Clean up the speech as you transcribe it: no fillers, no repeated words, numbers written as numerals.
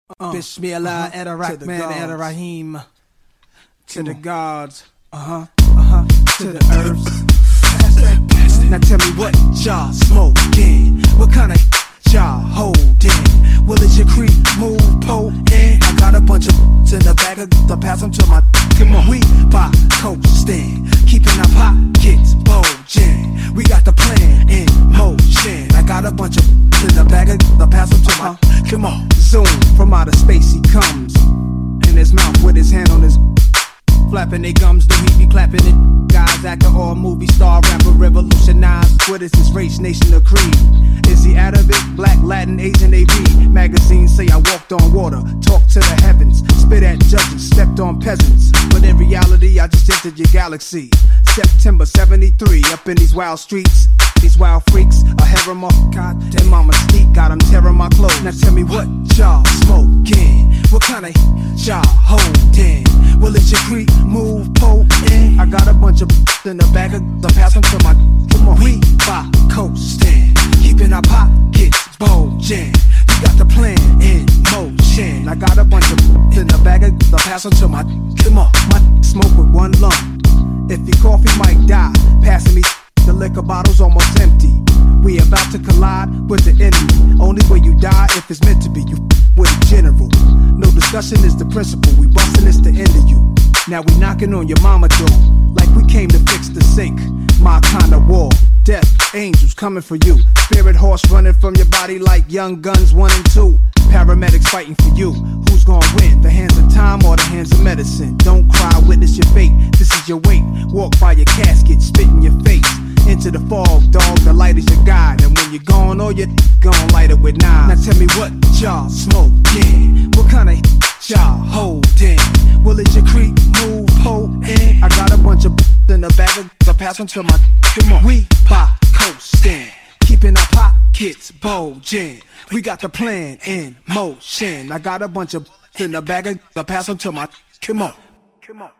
Bismillah, Ar-Rahman, Ar-Rahim. To the gods, to the earth. Now tell me what y'all smoking? What kind of y'all holding? Will it your creep move potent? I got a bunch of in the bag of the pass them to my. Come on, we by coasting, keeping our pockets bulging. We got the plan in motion. I got a bunch of in the bag of the pass them to my. Come on, zoom from outer space he comes in his mouth with his hand on his. Flapping they gums, the he be clapping it. Guys, actor or movie star, rapper, revolutionized. What is his race, nation, or creed? Is he Arabic, black, Latin, Asian, AV? Magazines say I walked on water, talked to the heavens, spit at judges, stepped on peasants. But in reality, I just entered your galaxy. September 73, up in these wild streets. These wild freaks, a harem of God and mama steep, got them tearing my clothes. Now tell me what y'all smoking? What kind of y'all holding? Will it your creep move potent? I got a bunch of in the bag of the pass them to my. Come on, we by coasting, keeping our pockets bulging. You got the plan in motion. I got a bunch of in the bag of the pass them to my. Come on, my smoke with one lung. If your coffee might die, passing me. The liquor bottle's almost empty. We about to collide with the enemy. Only way you die if it's meant to be. You with a general. No discussion is the principle. We bustin' this to end of you. Now we knocking on your mama door like we came to fix the sink. My kind of war. Death angels coming for you. Spirit horse running from your body like Young Guns 1 and 2. Paramedics fighting for you. Who's gonna win? The hands of time or the hands of medicine? Don't cry, witness your fate. This is your weight. Walk by your casket, spit in your face. Into the fog, dog, the light is your guide. And when you're gone, all you're gonna light it with knives. Now tell me what y'all smoking? What kind of y'all holding? Will it your creep move potent? I got a bunch of in the bag of the pass them to my. Come on, we by coasting, keeping our pockets bulging. We got the plan in motion. I got a bunch of in the bag of the pass them to my. Come on, come on.